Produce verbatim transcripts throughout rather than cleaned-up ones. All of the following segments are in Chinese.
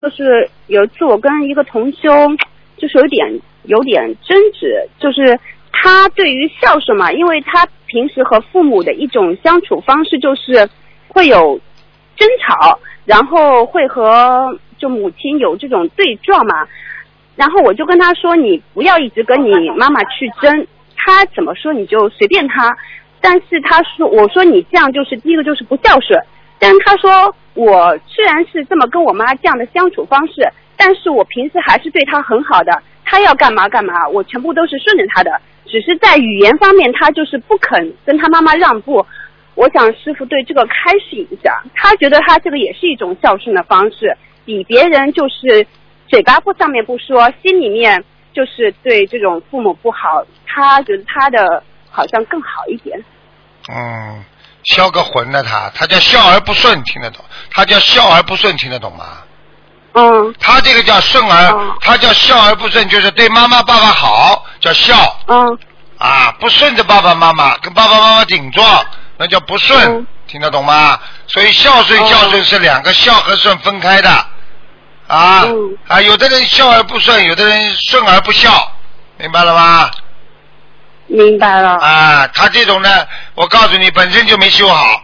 就是有一次我跟一个同修，就是有点有点争执，就是他对于孝顺嘛，因为他平时和父母的一种相处方式就是会有争吵，然后会和就母亲有这种对撞嘛，然后我就跟他说，你不要一直跟你妈妈去争，他怎么说你就随便他，但是他说，我说你这样就是第一个就是不孝顺，但是他说我虽然是这么跟我妈这样的相处方式，但是我平时还是对她很好的，她要干嘛干嘛，我全部都是顺着她的，只是在语言方面她就是不肯跟她妈妈让步。我想师父对这个开示一下，他觉得他这个也是一种孝顺的方式，比别人就是嘴巴不上面不说，心里面就是对这种父母不好，他觉得他的好像更好一点。 嗯，消个魂呢他，他叫孝而不顺，听得懂？他叫孝而不顺，听得懂吗？ 嗯。 他这个叫顺而，嗯、他叫孝而不顺，就是对妈妈爸爸好，叫孝。 嗯。 啊，不顺着爸爸妈妈，跟爸爸妈妈顶撞，那叫不顺， 嗯、 听得懂吗？所以孝顺孝顺是两个孝和顺分开的。啊、嗯、啊，有的人孝而不顺，有的人顺而不孝，明白了吗？ 明白了。 啊，他这种呢，我告诉你，本身就没修好。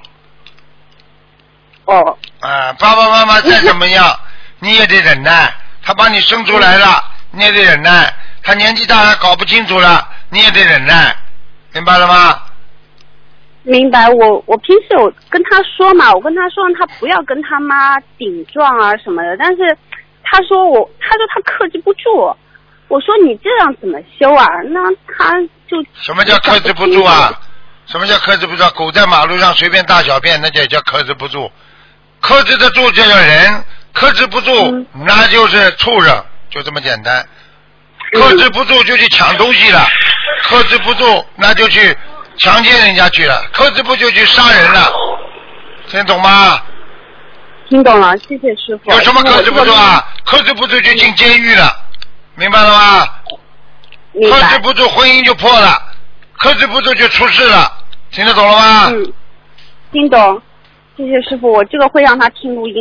哦。 啊，爸爸妈妈再怎么样，你也得忍耐。他把你生出来了，嗯、你也得忍耐。他年纪大还搞不清楚了，你也得忍耐，明白了吗？ 明白。我我平时有跟他说嘛，我跟他说他不要跟他妈顶撞啊什么的，但是他说我，他说他克制不住。我说你这样怎么修啊？那他就什么叫克制不住啊？什么叫克制不住？狗在马路上随便大小便，那就叫克制不住。克制得住就叫人，克制不住、嗯、那就是畜生，就这么简单。克制不住就去抢东西了，克制不住那就去强奸人家去了，克制不住就去杀人了，听懂吗？ 听懂了，谢谢师父。 有什么克制不住啊？克制不住就进监狱了，明白了吗？克制不住婚姻就破了，克制不住就出事了，听得懂了吗？ 嗯，听懂。谢谢师父，我这个会让他听录音。